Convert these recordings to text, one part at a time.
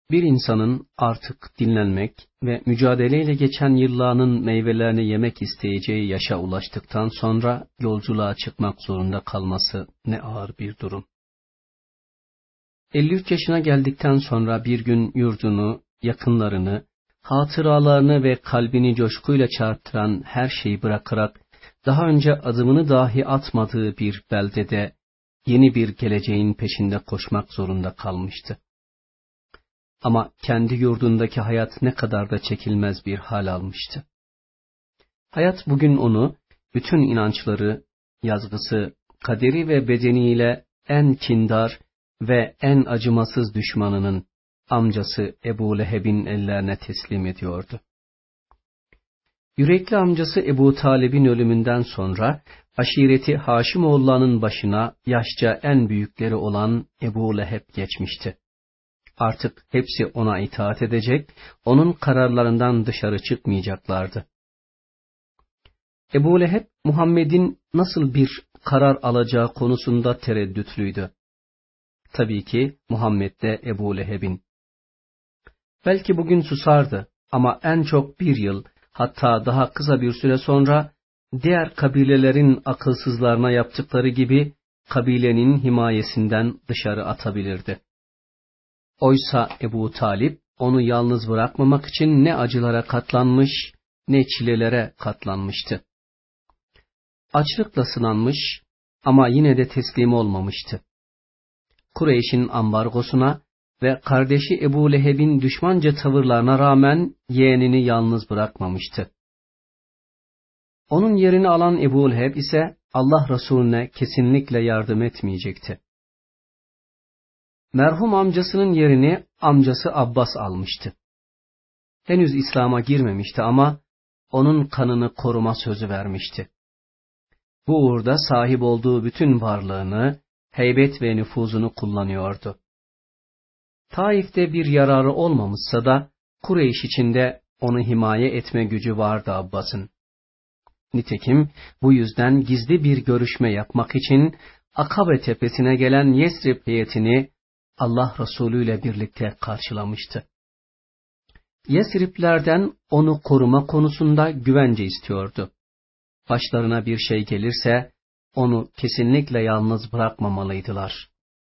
Bir insanın artık dinlenmek ve mücadeleyle geçen yıllarının meyvelerini yemek isteyeceği yaşa ulaştıktan sonra yolculuğa çıkmak zorunda kalması ne ağır bir durum. 53 yaşına geldikten sonra bir gün yurdunu, yakınlarını, hatıralarını ve kalbini coşkuyla çarptıran her şeyi bırakarak daha önce adımını dahi atmadığı bir beldede yeni bir geleceğin peşinde koşmak zorunda kalmıştı. Ama kendi yurdundaki hayat ne kadar da çekilmez bir hal almıştı. Hayat bugün onu, bütün inançları, yazgısı, kaderi ve bedeniyle en kindar ve en acımasız düşmanının, amcası Ebu Leheb'in ellerine teslim ediyordu. Yürekli amcası Ebu Talib'in ölümünden sonra, aşireti Haşimoğulları'nın başına yaşça en büyükleri olan Ebu Leheb geçmişti. Artık hepsi ona itaat edecek, onun kararlarından dışarı çıkmayacaklardı. Ebu Leheb, Muhammed'in nasıl bir karar alacağı konusunda tereddütlüydü. Tabii ki Muhammed de Ebu Leheb'in. Belki bugün susardı ama en çok bir yıl, hatta daha kısa bir süre sonra, diğer kabilelerin akılsızlarına yaptıkları gibi kabilenin himayesinden dışarı atabilirdi. Oysa Ebu Talip onu yalnız bırakmamak için ne acılara katlanmış, ne çilelere katlanmıştı. Açlıkla sınanmış ama yine de teslim olmamıştı. Kureyş'in ambargosuna ve kardeşi Ebu Leheb'in düşmanca tavırlarına rağmen yeğenini yalnız bırakmamıştı. Onun yerini alan Ebu Leheb ise Allah Resulüne kesinlikle yardım etmeyecekti. Merhum amcasının yerini amcası Abbas almıştı. Henüz İslam'a girmemişti ama onun kanını koruma sözü vermişti. Bu uğurda sahip olduğu bütün varlığını, heybet ve nüfuzunu kullanıyordu. Taif'te bir yararı olmamışsa da Kureyş içinde onu himaye etme gücü vardı Abbas'ın. Nitekim bu yüzden gizli bir görüşme yapmak için Akabe tepesine gelen Yesrib heyetini Allah Resulü ile birlikte karşılamıştı. Yesriblerden onu koruma konusunda güvence istiyordu. Başlarına bir şey gelirse onu kesinlikle yalnız bırakmamalıydılar.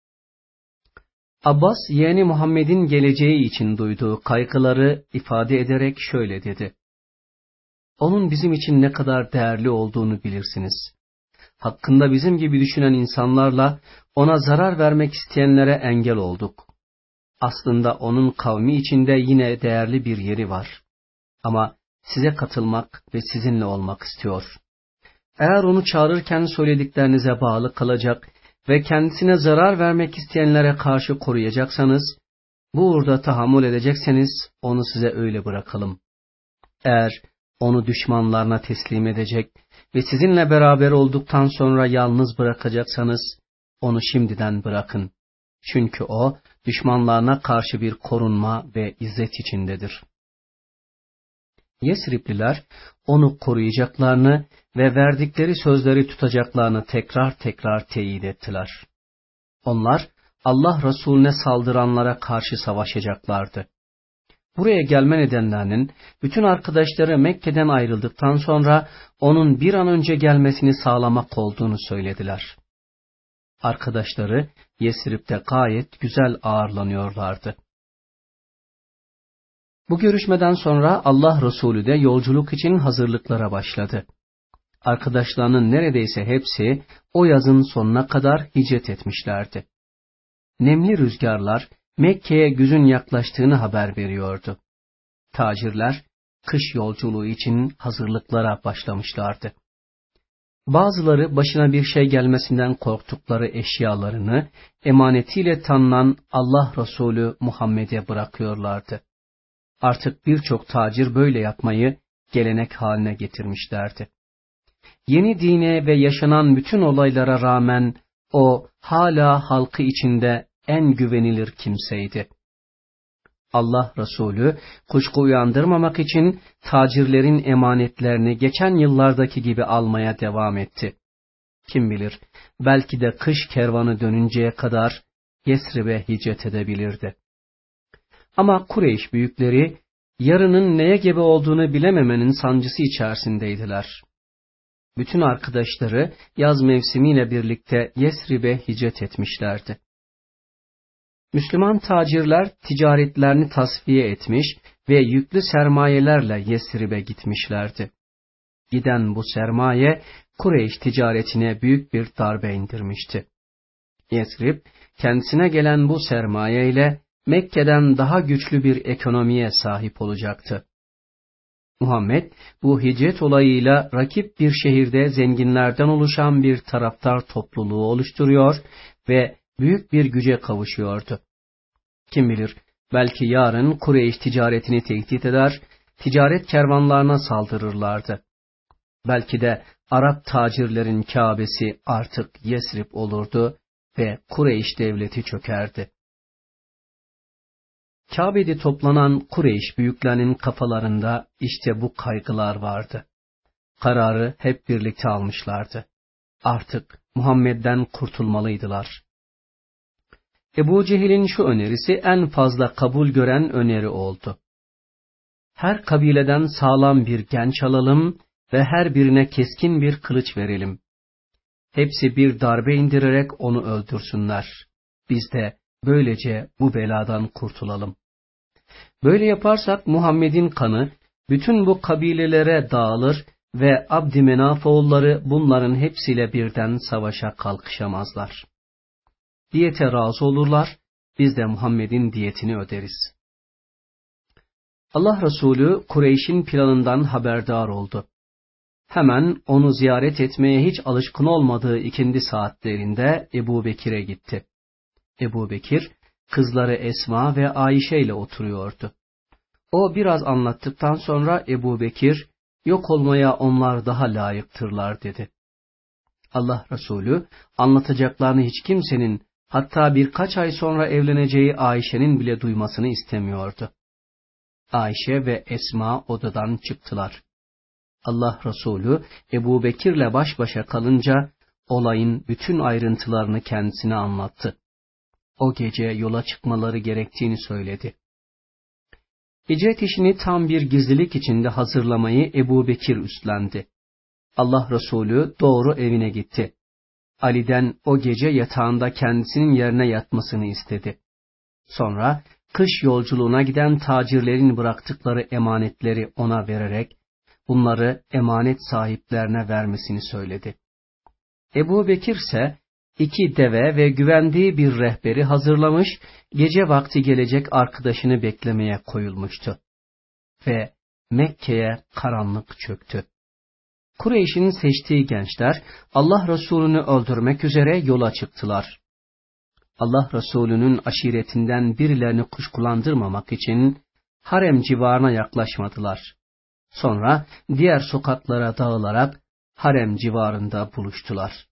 Abbas, yeğeni Muhammed'in geleceği için duyduğu kaygıları ifade ederek şöyle dedi: "Onun bizim için ne kadar değerli olduğunu bilirsiniz. Hakkında bizim gibi düşünen insanlarla ona zarar vermek isteyenlere engel olduk. Aslında onun kavmi içinde yine değerli bir yeri var. Ama size katılmak ve sizinle olmak istiyor. Eğer onu çağırırken söylediklerinize bağlı kalacak ve kendisine zarar vermek isteyenlere karşı koruyacaksanız, bu uğurda tahammül edecekseniz onu size öyle bırakalım. Eğer onu düşmanlarına teslim edecek ve sizinle beraber olduktan sonra yalnız bırakacaksanız, onu şimdiden bırakın. Çünkü o, düşmanlarına karşı bir korunma ve izzet içindedir." Yesripliler, onu koruyacaklarını ve verdikleri sözleri tutacaklarını tekrar tekrar teyit ettiler. Onlar, Allah Resulüne saldıranlara karşı savaşacaklardı. Buraya gelme nedenlerinin, bütün arkadaşları Mekke'den ayrıldıktan sonra onun bir an önce gelmesini sağlamak olduğunu söylediler. Arkadaşları Yesrib'de gayet güzel ağırlanıyorlardı. Bu görüşmeden sonra Allah Resulü de yolculuk için hazırlıklara başladı. Arkadaşlarının neredeyse hepsi o yazın sonuna kadar hicret etmişlerdi. Nemli rüzgarlar Mekke'ye güzün yaklaştığını haber veriyordu. Tacirler kış yolculuğu için hazırlıklara başlamışlardı. Bazıları başına bir şey gelmesinden korktukları eşyalarını emanetiyle tanınan Allah Resulü Muhammed'e bırakıyorlardı. Artık birçok tacir böyle yapmayı gelenek haline getirmişlerdi. Yeni dine ve yaşanan bütün olaylara rağmen o hala halkı içinde en güvenilir kimseydi. Allah Resulü kuşku uyandırmamak için tacirlerin emanetlerini geçen yıllardaki gibi almaya devam etti. Kim bilir, belki de kış kervanı dönünceye kadar Yesrib'e hicret edebilirdi. Ama Kureyş büyükleri yarının neye gebe olduğunu bilememenin sancısı içerisindeydiler. Bütün arkadaşları yaz mevsimiyle birlikte Yesrib'e hicret etmişlerdi. Müslüman tacirler ticaretlerini tasfiye etmiş ve yüklü sermayelerle Yesrib'e gitmişlerdi. Giden bu sermaye Kureyş ticaretine büyük bir darbe indirmişti. Yesrib, kendisine gelen bu sermaye ile Mekke'den daha güçlü bir ekonomiye sahip olacaktı. Muhammed, bu hicret olayıyla rakip bir şehirde zenginlerden oluşan bir taraftar topluluğu oluşturuyor ve büyük bir güce kavuşuyordu. Kim bilir, belki yarın Kureyş ticaretini tehdit eder, ticaret kervanlarına saldırırlardı. Belki de Arap tacirlerin Kâbesi artık Yesrib olurdu ve Kureyş devleti çökerdi. Kâbe'de toplanan Kureyş büyüklerinin kafalarında işte bu kaygılar vardı. Kararı hep birlikte almışlardı. Artık Muhammed'den kurtulmalıydılar. Ebu Cehil'in şu önerisi en fazla kabul gören öneri oldu. Her kabileden sağlam bir genç alalım ve her birine keskin bir kılıç verelim. Hepsi bir darbe indirerek onu öldürsünler. Biz de böylece bu beladan kurtulalım. Böyle yaparsak Muhammed'in kanı bütün bu kabilelere dağılır ve Abdümenaf oğulları bunların hepsiyle birden savaşa kalkışamazlar. Diyete razı olurlar, biz de Muhammed'in diyetini öderiz. Allah Resulü Kureyş'in planından haberdar oldu. Hemen onu ziyaret etmeye hiç alışkın olmadığı ikindi saatlerinde Ebu Bekir'e gitti. Ebu Bekir, kızları Esma ve Ayşe ile oturuyordu. O biraz anlattıktan sonra Ebu Bekir, yok olmaya onlar daha layıktırlar dedi. Allah Resulü, anlatacaklarını hiç kimsenin, hatta birkaç ay sonra evleneceği Ayşe'nin bile duymasını istemiyordu. Ayşe ve Esma odadan çıktılar. Allah Resulü, Ebu Bekir'le baş başa kalınca, olayın bütün ayrıntılarını kendisine anlattı. O gece yola çıkmaları gerektiğini söyledi. Hicret işini tam bir gizlilik içinde hazırlamayı Ebu Bekir üstlendi. Allah Resulü doğru evine gitti. Ali'den o gece yatağında kendisinin yerine yatmasını istedi. Sonra kış yolculuğuna giden tacirlerin bıraktıkları emanetleri ona vererek, bunları emanet sahiplerine vermesini söyledi. Ebu Bekir ise 2 deve ve güvendiği bir rehberi hazırlamış, gece vakti gelecek arkadaşını beklemeye koyulmuştu. Ve Mekke'ye karanlık çöktü. Kureyş'in seçtiği gençler Allah Resulü'nü öldürmek üzere yola çıktılar. Allah Resulü'nün aşiretinden birilerini kuşkulandırmamak için harem civarına yaklaşmadılar. Sonra diğer sokaklara dağılarak harem civarında buluştular.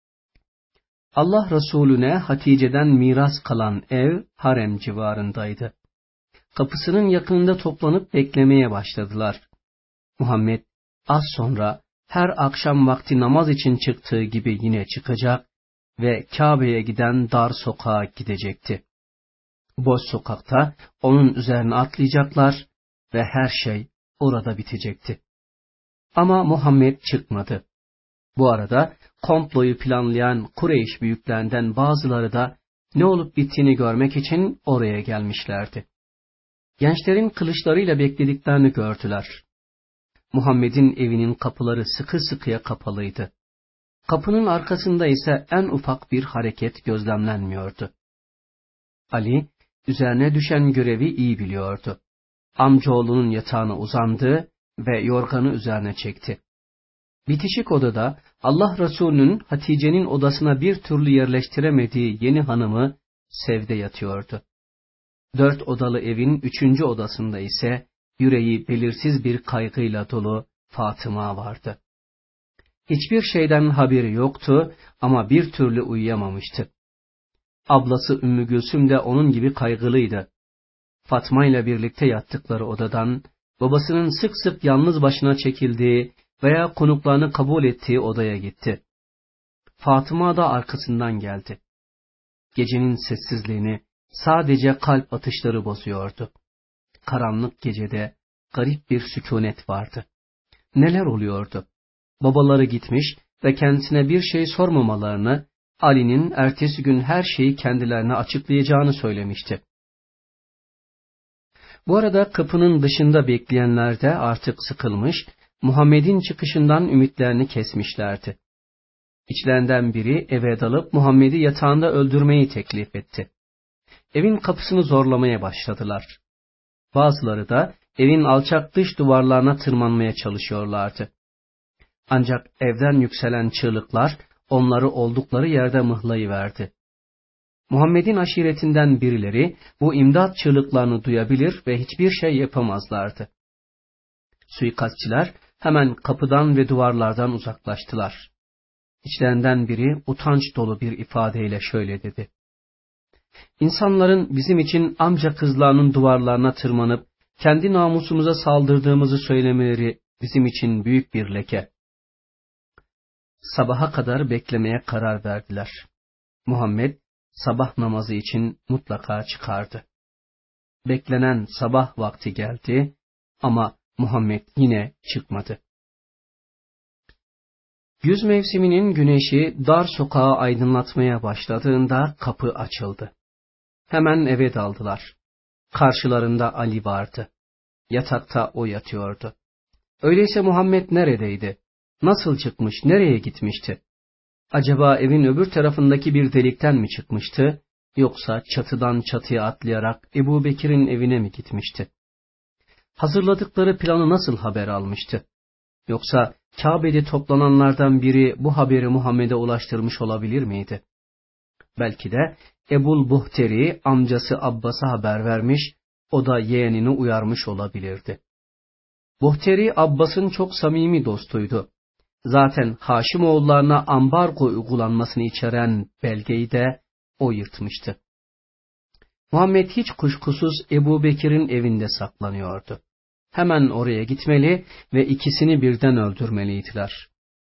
Allah Resulüne Hatice'den miras kalan ev harem civarındaydı. Kapısının yakınında toplanıp beklemeye başladılar. Muhammed az sonra her akşam vakti namaz için çıktığı gibi yine çıkacak ve Kabe'ye giden dar sokağa gidecekti. Boş sokakta onun üzerine atlayacaklar ve her şey orada bitecekti. Ama Muhammed çıkmadı. Bu arada komployu planlayan Kureyş büyüklerinden bazıları da ne olup bittiğini görmek için oraya gelmişlerdi. Gençlerin kılıçlarıyla beklediklerini gördüler. Muhammed'in evinin kapıları sıkı sıkıya kapalıydı. Kapının arkasında ise en ufak bir hareket gözlemlenmiyordu. Ali, üzerine düşen görevi iyi biliyordu. Amcaoğlunun yatağına uzandı ve yorganı üzerine çekti. Bitişik odada Allah Resulü'nün Hatice'nin odasına bir türlü yerleştiremediği yeni hanımı Sevde yatıyordu. 4 odalı evin 3. odasında ise yüreği belirsiz bir kaygıyla dolu Fatıma vardı. Hiçbir şeyden haberi yoktu ama bir türlü uyuyamamıştı. Ablası Ümmü Gülsüm de onun gibi kaygılıydı. Fatma ile birlikte yattıkları odadan, babasının sık sık yalnız başına çekildiği veya konuklarını kabul ettiği odaya gitti. Fatıma da arkasından geldi. Gecenin sessizliğini Sadece kalp atışları bozuyordu. Karanlık gecede garip bir sükunet vardı. Neler oluyordu? Babaları gitmiş ve kendisine bir şey sormamalarını, Ali'nin ertesi gün her şeyi kendilerine açıklayacağını söylemişti. Bu arada kapının dışında bekleyenler de artık sıkılmış, Muhammed'in çıkışından ümitlerini kesmişlerdi. İçlerinden biri eve dalıp Muhammed'i yatağında öldürmeyi teklif etti. Evin kapısını zorlamaya başladılar. Bazıları da evin alçak dış duvarlarına tırmanmaya çalışıyorlardı. Ancak evden yükselen çığlıklar onları oldukları yerde mıhlayıverdi. Muhammed'in aşiretinden birileri bu imdat çığlıklarını duyabilir ve hiçbir şey yapamazlardı. Suikastçiler hemen kapıdan ve duvarlardan uzaklaştılar. İçlerinden biri utanç dolu bir ifadeyle şöyle dedi: İnsanların bizim için amca kızlarının duvarlarına tırmanıp kendi namusumuza saldırdığımızı söylemeleri bizim için büyük bir leke. Sabaha kadar beklemeye karar verdiler. Muhammed sabah namazı için mutlaka çıkardı. Beklenen sabah vakti geldi ama Muhammed yine çıkmadı. Güz mevsiminin güneşi dar sokağı aydınlatmaya başladığında kapı açıldı. Hemen eve daldılar. Karşılarında Ali vardı. Yatakta o yatıyordu. Öyleyse Muhammed neredeydi? Nasıl çıkmış, nereye gitmişti? Acaba evin öbür tarafındaki bir delikten mi çıkmıştı, yoksa çatıdan çatıya atlayarak Ebu Bekir'in evine mi gitmişti? Hazırladıkları planı nasıl haber almıştı? Yoksa Kabe'de toplananlardan biri bu haberi Muhammed'e ulaştırmış olabilir miydi? Belki de Ebul Buhteri amcası Abbas'a haber vermiş, o da yeğenini uyarmış olabilirdi. Buhteri Abbas'ın çok samimi dostuydu. Zaten Haşimoğullarına ambargo uygulanmasını içeren belgeyi de o yırtmıştı. Muhammed hiç kuşkusuz Ebu Bekir'in evinde saklanıyordu. Hemen oraya gitmeli ve ikisini birden öldürmeliydiler.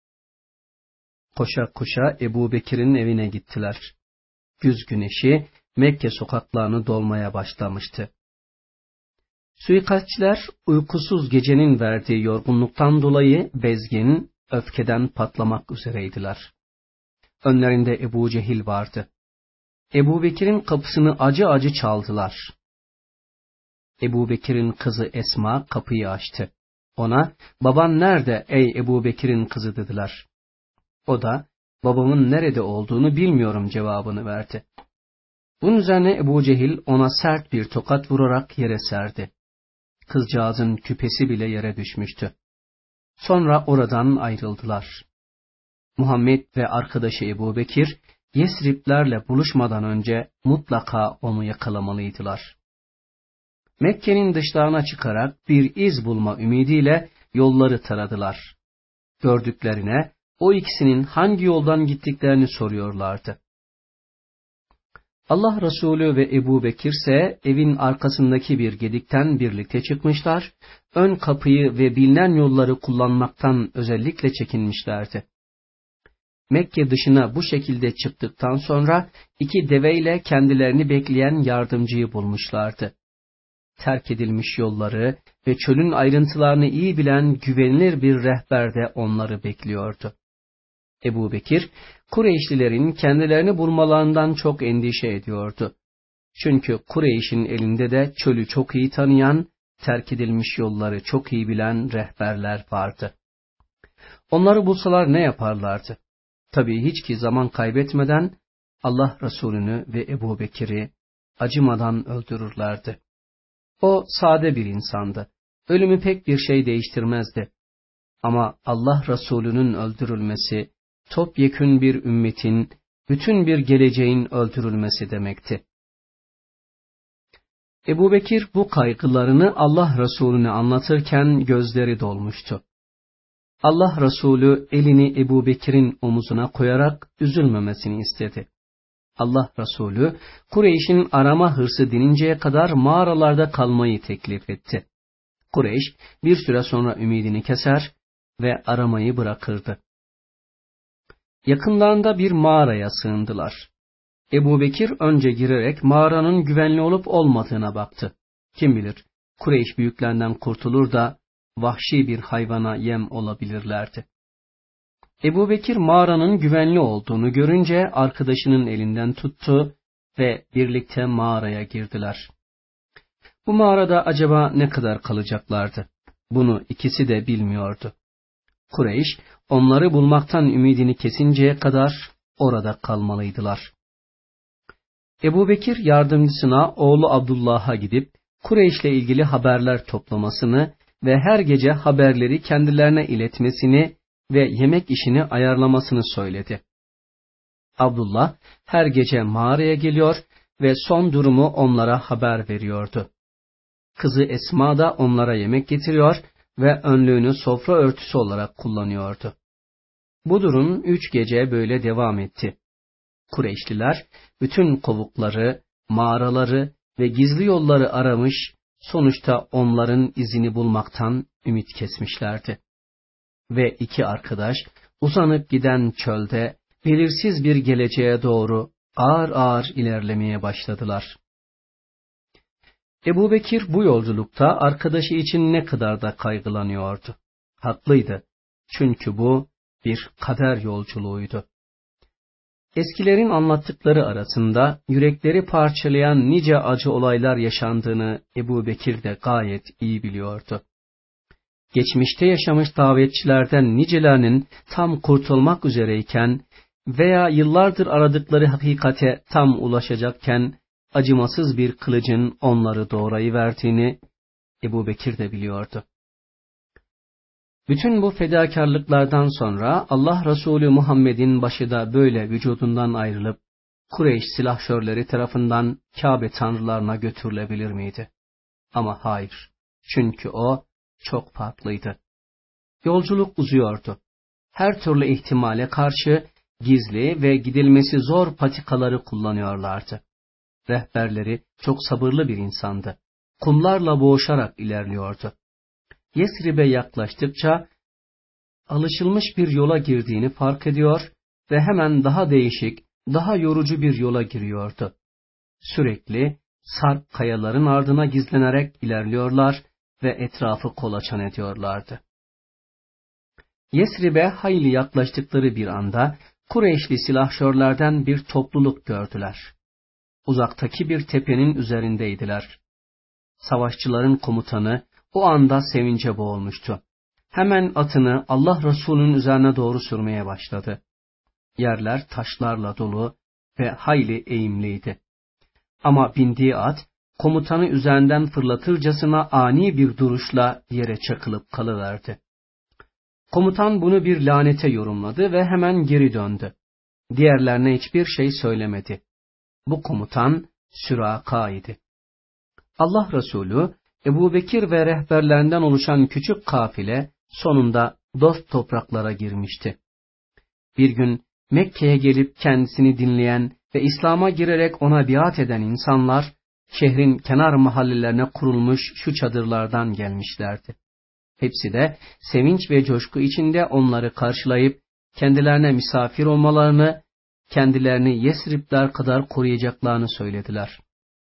Koşa koşa Ebu Bekir'in evine gittiler. Güz güneşi Mekke sokaklarını dolmaya başlamıştı. Suikastçiler uykusuz gecenin verdiği yorgunluktan dolayı bezgin, öfkeden patlamak üzereydiler. Önlerinde Ebu Cehil vardı. Ebu Bekir'in kapısını acı acı çaldılar. Ebu Bekir'in kızı Esma kapıyı açtı. Ona, "Baban nerede ey Ebu Bekir'in kızı?" dediler. O da, "Babamın nerede olduğunu bilmiyorum" cevabını verdi. Bunun üzerine Ebu Cehil ona sert bir tokat vurarak yere serdi. Kızcağızın küpesi bile yere düşmüştü. Sonra oradan ayrıldılar. Muhammed ve arkadaşı Ebu Bekir, Yesriblerle buluşmadan önce mutlaka onu yakalamalıydılar. Mekke'nin dışlarına çıkarak bir iz bulma ümidiyle yolları taradılar. Gördüklerine o ikisinin hangi yoldan gittiklerini soruyorlardı. Allah Resulü ve Ebu Bekir ise evin arkasındaki bir gedikten birlikte çıkmışlar, ön kapıyı ve bilinen yolları kullanmaktan özellikle çekinmişlerdi. Mekke dışına bu şekilde çıktıktan sonra iki deveyle kendilerini bekleyen yardımcıyı bulmuşlardı. Terk edilmiş yolları ve çölün ayrıntılarını iyi bilen güvenilir bir rehber de onları bekliyordu. Ebu Bekir, Kureyşlilerin kendilerini bulmalarından çok endişe ediyordu. Çünkü Kureyş'in elinde de çölü çok iyi tanıyan, terk edilmiş yolları çok iyi bilen rehberler vardı. Onları bulsalar ne yaparlardı? Tabii hiç ki zaman kaybetmeden Allah Resulü'nü ve Ebu Bekir'i acımadan öldürürlerdi. O sade bir insandı. Ölümü pek bir şey değiştirmezdi. Ama Allah Resulü'nün öldürülmesi, topyekün bir ümmetin, bütün bir geleceğin öldürülmesi demekti. Ebu Bekir bu kaygılarını Allah Resulüne anlatırken gözleri dolmuştu. Allah Resulü elini Ebu Bekir'in omuzuna koyarak üzülmemesini istedi. Allah Resulü, Kureyş'in arama hırsı dininceye kadar mağaralarda kalmayı teklif etti. Kureyş bir süre sonra ümidini keser ve aramayı bırakırdı. Yakınlarında bir mağaraya sığındılar. Ebubekir önce girerek mağaranın güvenli olup olmadığına baktı. Kim bilir, Kureyş büyüklerinden kurtulur da vahşi bir hayvana yem olabilirlerdi. Ebubekir mağaranın güvenli olduğunu görünce arkadaşının elinden tuttu ve birlikte mağaraya girdiler. Bu mağarada acaba ne kadar kalacaklardı? Bunu ikisi de bilmiyordu. Kureyş, onları bulmaktan ümidini kesinceye kadar orada kalmalıydılar. Ebubekir yardımcısına oğlu Abdullah'a gidip Kureyş'le ilgili haberler toplamasını ve her gece haberleri kendilerine iletmesini ve yemek işini ayarlamasını söyledi. Abdullah her gece mağaraya geliyor ve son durumu onlara haber veriyordu. Kızı Esma da onlara yemek getiriyor ve önlüğünü sofra örtüsü olarak kullanıyordu. Bu durum 3 gece böyle devam etti. Kureyşliler bütün kovukları, mağaraları ve gizli yolları aramış, sonuçta onların izini bulmaktan ümit kesmişlerdi. Ve iki arkadaş uzanıp giden çölde belirsiz bir geleceğe doğru ağır ağır ilerlemeye başladılar. Ebubekir bu yolculukta arkadaşı için ne kadar da kaygılanıyordu. Haklıydı. Çünkü bu bir kader yolculuğuydu. Eskilerin anlattıkları arasında yürekleri parçalayan nice acı olaylar yaşandığını Ebubekir de gayet iyi biliyordu. Geçmişte yaşamış davetçilerden nicelerinin tam kurtulmak üzereyken veya yıllardır aradıkları hakikate tam ulaşacakken acımasız bir kılıcın onları doğrayıverdiğini Ebubekir de biliyordu. Bütün bu fedakarlıklardan sonra Allah Resulü Muhammed'in başı da böyle vücudundan ayrılıp Kureyş silahşörleri tarafından Kabe tanrılarına götürülebilir miydi? Ama hayır. Çünkü o çok farklıydı. Yolculuk uzuyordu. Her türlü ihtimale karşı gizli ve gidilmesi zor patikaları kullanıyorlardı. Rehberleri çok sabırlı bir insandı. Kumlarla boğuşarak ilerliyordu. Yesrib'e yaklaştıkça alışılmış bir yola girdiğini fark ediyor ve hemen daha değişik, daha yorucu bir yola giriyordu. Sürekli sarp kayaların ardına gizlenerek ilerliyorlar ve etrafı kolaçan ediyorlardı. Yesrib'e hayli yaklaştıkları bir anda Kureyşli silahşörlerden bir topluluk gördüler. Uzaktaki bir tepenin üzerindeydiler. Savaşçıların komutanı o anda sevince boğulmuştu. Hemen atını Allah Resulü'nün üzerine doğru sürmeye başladı. Yerler taşlarla dolu ve hayli eğimliydi. Ama bindiği at, komutanı üzerinden fırlatırcasına ani bir duruşla yere çakılıp kalıverdi. Komutan bunu bir lanete yorumladı ve hemen geri döndü. Diğerlerine hiçbir şey söylemedi. Bu komutan Süraka idi. Allah Resulü, Ebubekir ve rehberlerinden oluşan küçük kafile sonunda dost topraklara girmişti. Bir gün Mekke'ye gelip kendisini dinleyen ve İslam'a girerek ona biat eden insanlar, şehrin kenar mahallelerine kurulmuş şu çadırlardan gelmişlerdi. Hepsi de sevinç ve coşku içinde onları karşılayıp kendilerine misafir olmalarını, kendilerini Yesribler kadar koruyacaklarını söylediler.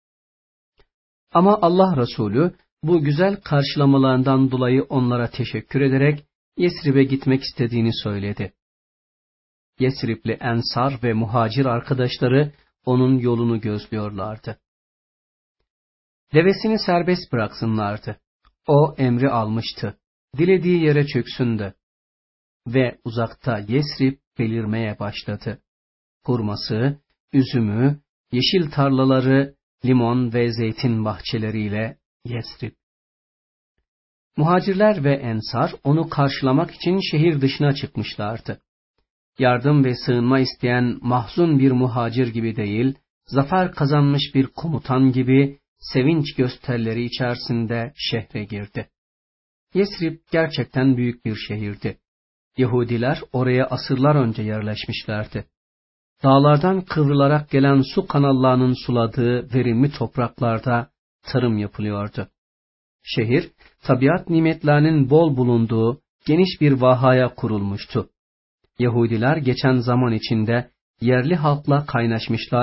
Ama Allah Resulü bu güzel karşılamalarından dolayı onlara teşekkür ederek Yesrib'e gitmek istediğini söyledi. Yesribli Ensar ve muhacir arkadaşları onun yolunu gözlüyorlardı. Devesini serbest bıraksınlardı. O emri almıştı. Dilediği yere çöksündü. Ve uzakta Yesrib belirmeye başladı. Hurması, üzümü, yeşil tarlaları, limon ve zeytin bahçeleriyle Yesrib. Muhacirler ve Ensar onu karşılamak için şehir dışına çıkmışlardı. Yardım ve sığınma isteyen mahzun bir muhacir gibi değil, zafer kazanmış bir komutan gibi sevinç gösterileri içerisinde şehre girdi. Yesrib gerçekten büyük bir şehirdi. Yahudiler oraya asırlar önce yerleşmişlerdi. Dağlardan kıvrılarak gelen su kanallarının suladığı verimli topraklarda tarım yapılıyordu. Şehir, tabiat nimetlerinin bol bulunduğu geniş bir vahaya kurulmuştu. Yahudiler geçen zaman içinde yerli halkla kaynaşmışlar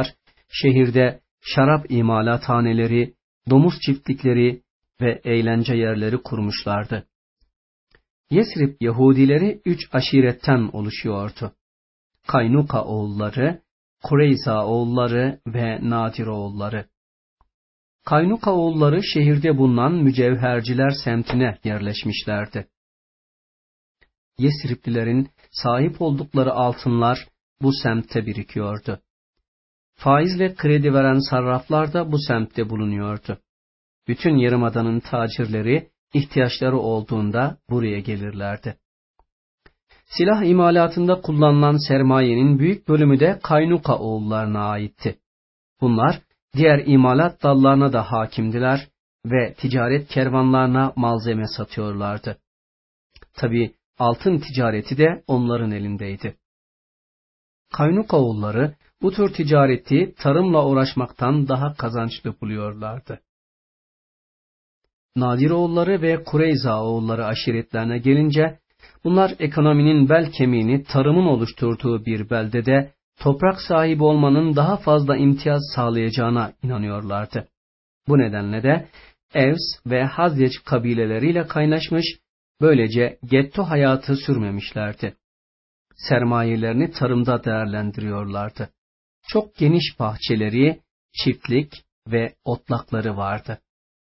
Şehirde şarap imalathaneleri, domuz çiftlikleri ve eğlence yerleri kurmuşlardı. Yesrib Yahudileri 3 aşiretten oluşuyordu. Kaynuka oğulları, Kureyza oğulları ve Nadir oğulları. Kaynuka oğulları şehirde bulunan mücevherciler semtine yerleşmişlerdi. Yesriplilerin sahip oldukları altınlar bu semtte birikiyordu. Faizle kredi veren sarraflar da bu semtte bulunuyordu. Bütün yarımadanın tacirleri ihtiyaçları olduğunda buraya gelirlerdi. Silah imalatında kullanılan sermayenin büyük bölümü de Kaynuka oğullarına aitti. Bunlar diğer imalat dallarına da hakimdiler ve ticaret kervanlarına malzeme satıyorlardı. Tabii altın ticareti de onların elindeydi. Kaynuka oğulları bu tür ticareti tarımla uğraşmaktan daha kazançlı buluyorlardı. Nadir oğulları ve Kureyza oğulları aşiretlerine gelince, bunlar ekonominin bel kemiğini tarımın oluşturduğu bir beldede toprak sahibi olmanın daha fazla imtiyaz sağlayacağına inanıyorlardı. Bu nedenle de Evs ve Hazreç kabileleriyle kaynaşmış, böylece getto hayatı sürmemişlerdi. Sermayelerini tarımda değerlendiriyorlardı. Çok geniş bahçeleri, çiftlik ve otlakları vardı.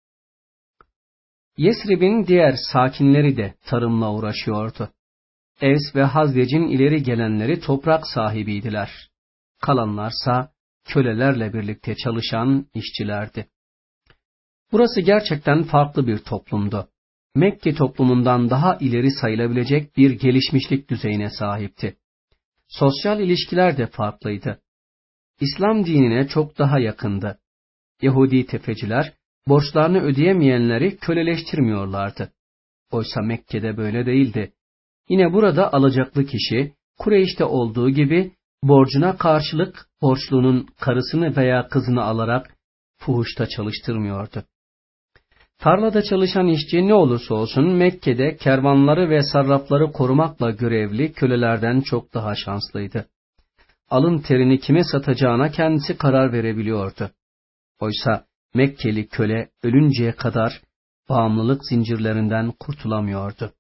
Yesrib'in diğer sakinleri de tarımla uğraşıyordu. Evs ve Hazrec'in ileri gelenleri toprak sahibiydiler. Kalanlarsa kölelerle birlikte çalışan işçilerdi. Burası gerçekten farklı bir toplumdu. Mekke toplumundan daha ileri sayılabilecek bir gelişmişlik düzeyine sahipti. Sosyal ilişkiler de farklıydı. İslam dinine çok daha yakındı. Yahudi tefeciler borçlarını ödeyemeyenleri köleleştirmiyorlardı. Oysa Mekke'de böyle değildi. Yine burada alacaklı kişi, Kureyş'te olduğu gibi borcuna karşılık borçlunun karısını veya kızını alarak fuhuşta çalıştırmıyordu. Tarlada çalışan işçi ne olursa olsun Mekke'de kervanları ve sarrafları korumakla görevli kölelerden çok daha şanslıydı. Alın terini kime satacağına kendisi karar verebiliyordu. Oysa Mekkeli köle ölünceye kadar bağımlılık zincirlerinden kurtulamıyordu.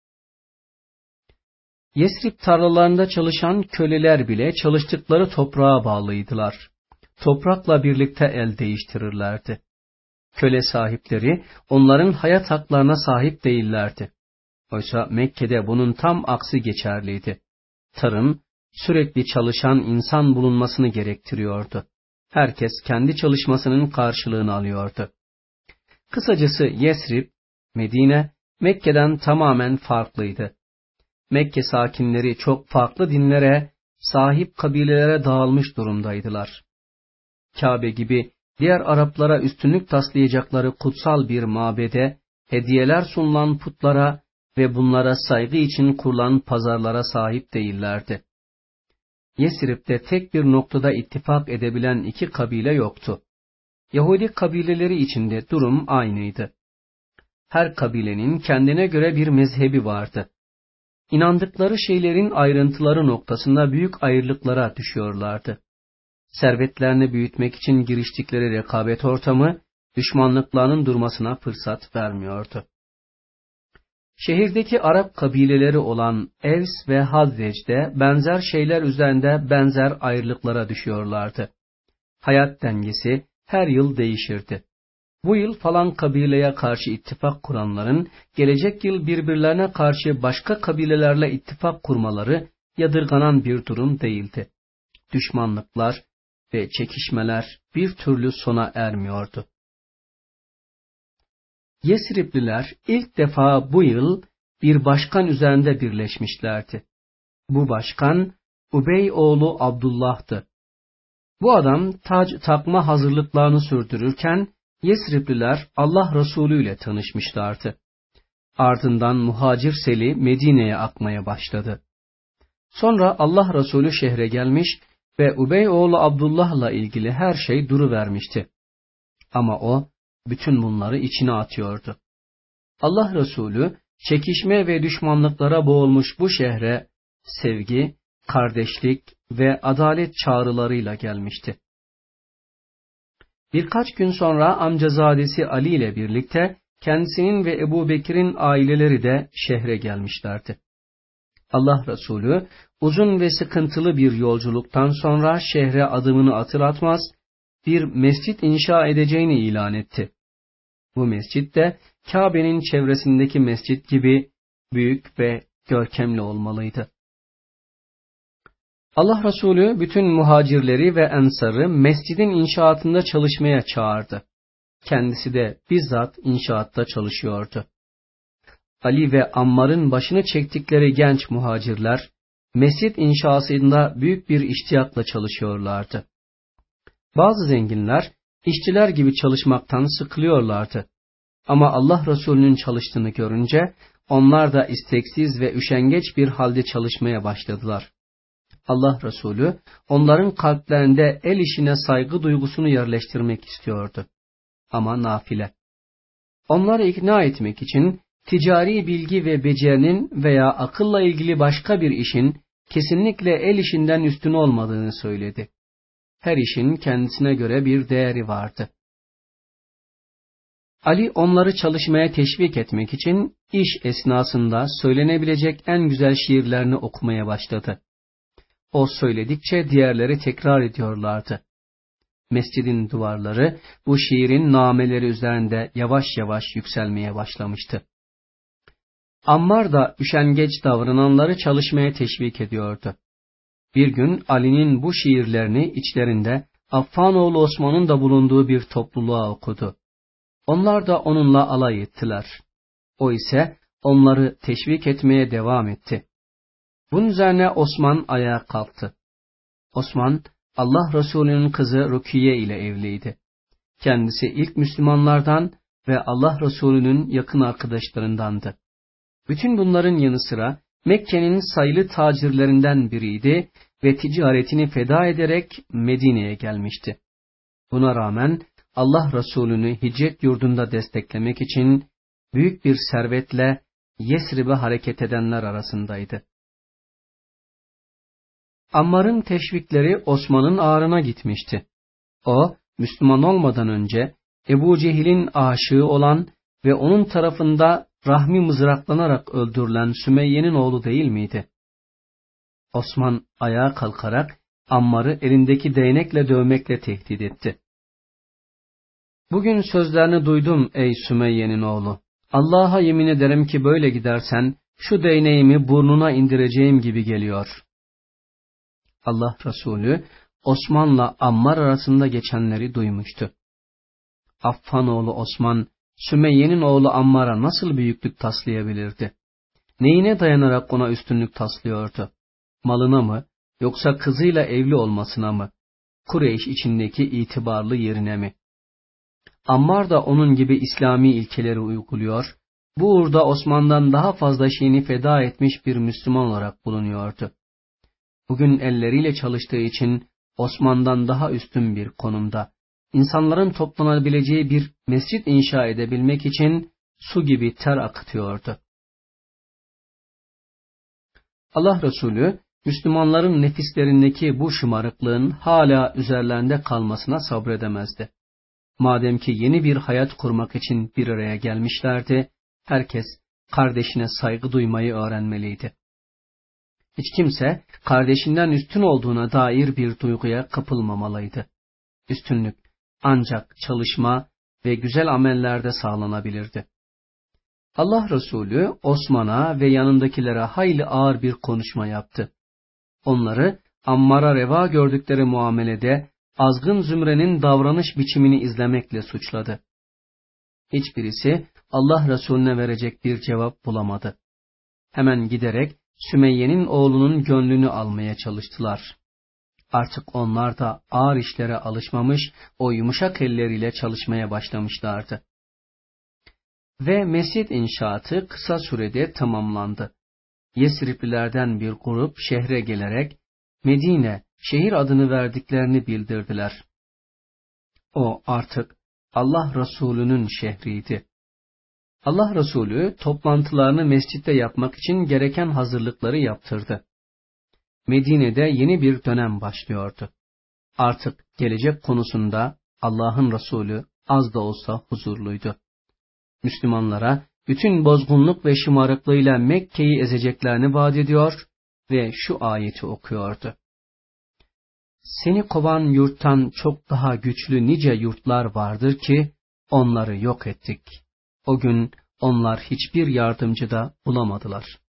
Yesrib tarlalarında çalışan köleler bile çalıştıkları toprağa bağlıydılar. Toprakla birlikte el değiştirirlerdi. Köle sahipleri onların hayat haklarına sahip değillerdi. Oysa Mekke'de bunun tam aksi geçerliydi. Tarım, sürekli çalışan insan bulunmasını gerektiriyordu. Herkes kendi çalışmasının karşılığını alıyordu. Kısacası Yesrib, Medine, Mekke'den tamamen farklıydı. Mekke sakinleri çok farklı dinlere, sahip kabilelere dağılmış durumdaydılar. Kabe gibi diğer Araplara üstünlük taslayacakları kutsal bir mabede, hediyeler sunulan putlara ve bunlara saygı için kurulan pazarlara sahip değillerdi. Yesrib'de tek bir noktada ittifak edebilen iki kabile yoktu. Yahudi kabileleri içinde durum aynıydı. Her kabilenin kendine göre bir mezhebi vardı. İnandıkları şeylerin ayrıntıları noktasında büyük ayrılıklara düşüyorlardı. Servetlerini büyütmek için giriştikleri rekabet ortamı, düşmanlıklarının durmasına fırsat vermiyordu. Şehirdeki Arap kabileleri olan Evs ve Hazrec'de benzer şeyler üzerinde benzer ayrılıklara düşüyorlardı. Hayat dengesi her yıl değişirdi. Bu yıl falan kabileye karşı ittifak kuranların, gelecek yıl birbirlerine karşı başka kabilelerle ittifak kurmaları yadırganan bir durum değildi. Düşmanlıklar ve çekişmeler bir türlü sona ermiyordu. Yesribliler ilk defa bu yıl bir başkan üzerinde birleşmişlerdi. Bu başkan Ubey oğlu Abdullah'tı. Bu adam tac takma hazırlıklarını sürdürürken Yesribliler Allah Resulü ile tanışmışlardı. Ardından muhacir seli Medine'ye akmaya başladı. Sonra Allah Resulü şehre gelmiş ve Ubey oğlu Abdullah'la ilgili her şey duruvermişti. Ama o bütün bunları içine atıyordu. Allah Resulü çekişme ve düşmanlıklara boğulmuş bu şehre sevgi, kardeşlik ve adalet çağrılarıyla gelmişti. Birkaç gün sonra amcazadesi Ali ile birlikte kendisinin ve Ebu Bekir'in aileleri de şehre gelmişlerdi. Allah Resulü uzun ve sıkıntılı bir yolculuktan sonra şehre adımını atır atmaz bir mescit inşa edeceğini ilan etti. Bu mescit de Kabe'nin çevresindeki mescit gibi büyük ve görkemli olmalıydı. Allah Resulü bütün muhacirleri ve ensarı mescidin inşaatında çalışmaya çağırdı. Kendisi de bizzat inşaatta çalışıyordu. Ali ve Ammar'ın başını çektikleri genç muhacirler, mescit inşasında büyük bir iştiyakla çalışıyorlardı. Bazı zenginler, işçiler gibi çalışmaktan sıkılıyorlardı. Ama Allah Resulü'nün çalıştığını görünce, onlar da isteksiz ve üşengeç bir halde çalışmaya başladılar. Allah Resulü, onların kalplerinde el işine saygı duygusunu yerleştirmek istiyordu. Ama nafile. Onları ikna etmek için, ticari bilgi ve becerinin veya akılla ilgili başka bir işin kesinlikle el işinden üstün olmadığını söyledi. Her işin kendisine göre bir değeri vardı. Ali onları çalışmaya teşvik etmek için iş esnasında söylenebilecek en güzel şiirlerini okumaya başladı. O söyledikçe diğerleri tekrar ediyorlardı. Mescidin duvarları bu şiirin nameleri üzerinde yavaş yavaş yükselmeye başlamıştı. Ammar da üşengeç davrananları çalışmaya teşvik ediyordu. Bir gün Ali'nin bu şiirlerini içlerinde Affanoğlu Osman'ın da bulunduğu bir topluluğa okudu. Onlar da onunla alay ettiler. O ise onları teşvik etmeye devam etti. Bunun üzerine Osman ayağa kalktı. Osman, Allah Resulü'nün kızı Rukiye ile evliydi. Kendisi ilk Müslümanlardan ve Allah Resulü'nün yakın arkadaşlarındandı. Bütün bunların yanı sıra Mekke'nin sayılı tacirlerinden biriydi ve ticaretini feda ederek Medine'ye gelmişti. Buna rağmen Allah Resulü'nü hicret yurdunda desteklemek için büyük bir servetle Yesrib'e hareket edenler arasındaydı. Ammar'ın teşvikleri Osman'ın ağrına gitmişti. O, Müslüman olmadan önce Ebu Cehil'in aşığı olan ve onun tarafında rahmi mızraklanarak öldürülen Sümeyye'nin oğlu değil miydi? Osman ayağa kalkarak Ammar'ı elindeki değnekle dövmekle tehdit etti. Bugün sözlerini duydum ey Sümeyye'nin oğlu. Allah'a yemin ederim ki böyle gidersen şu değneğimi burnuna indireceğim gibi geliyor. Allah Resulü Osman'la Ammar arasında geçenleri duymuştu. Affanoğlu Osman, Sümeyye'nin oğlu Ammar'a nasıl büyüklük taslayabilirdi? Neyine dayanarak ona üstünlük taslıyordu? Malına mı, yoksa kızıyla evli olmasına mı? Kureyş içindeki itibarlı yerine mi? Ammar da onun gibi İslami ilkeleri uyguluyor, bu uğurda Osman'dan daha fazla şeyini feda etmiş bir Müslüman olarak bulunuyordu. Bugün elleriyle çalıştığı için Osman'dan daha üstün bir konumda, insanların toplanabileceği bir mescit inşa edebilmek için su gibi ter akıtıyordu. Allah Resulü, Müslümanların nefislerindeki bu şımarıklığın hala üzerlerinde kalmasına sabredemezdi. Madem ki yeni bir hayat kurmak için bir araya gelmişlerdi, herkes kardeşine saygı duymayı öğrenmeliydi. Hiç kimse kardeşinden üstün olduğuna dair bir duyguya kapılmamalıydı. Üstünlük ancak çalışma ve güzel amellerde sağlanabilirdi. Allah Resulü Osman'a ve yanındakilere hayli ağır bir konuşma yaptı. Onları Ammar'a reva gördükleri muamelede azgın zümrenin davranış biçimini izlemekle suçladı. Hiçbirisi Allah Resulüne verecek bir cevap bulamadı. Hemen giderek Sümeyye'nin oğlunun gönlünü almaya çalıştılar. Artık onlar da ağır işlere alışmamış, o yumuşak elleriyle çalışmaya başlamışlardı. Ve mescid inşaatı kısa sürede tamamlandı. Yesriplilerden bir grup şehre gelerek Medine, şehir adını verdiklerini bildirdiler. O artık Allah Resulü'nün şehriydi. Allah Resulü toplantılarını mescitte yapmak için gereken hazırlıkları yaptırdı. Medine'de yeni bir dönem başlıyordu. Artık gelecek konusunda Allah'ın Resulü az da olsa huzurluydu. Müslümanlara bütün bozgunluk ve şımarıklığıyla Mekke'yi ezeceklerini vaat ediyor ve şu ayeti okuyordu. Seni kovan yurttan çok daha güçlü nice yurtlar vardır ki onları yok ettik. O gün onlar hiçbir yardımcı da bulamadılar.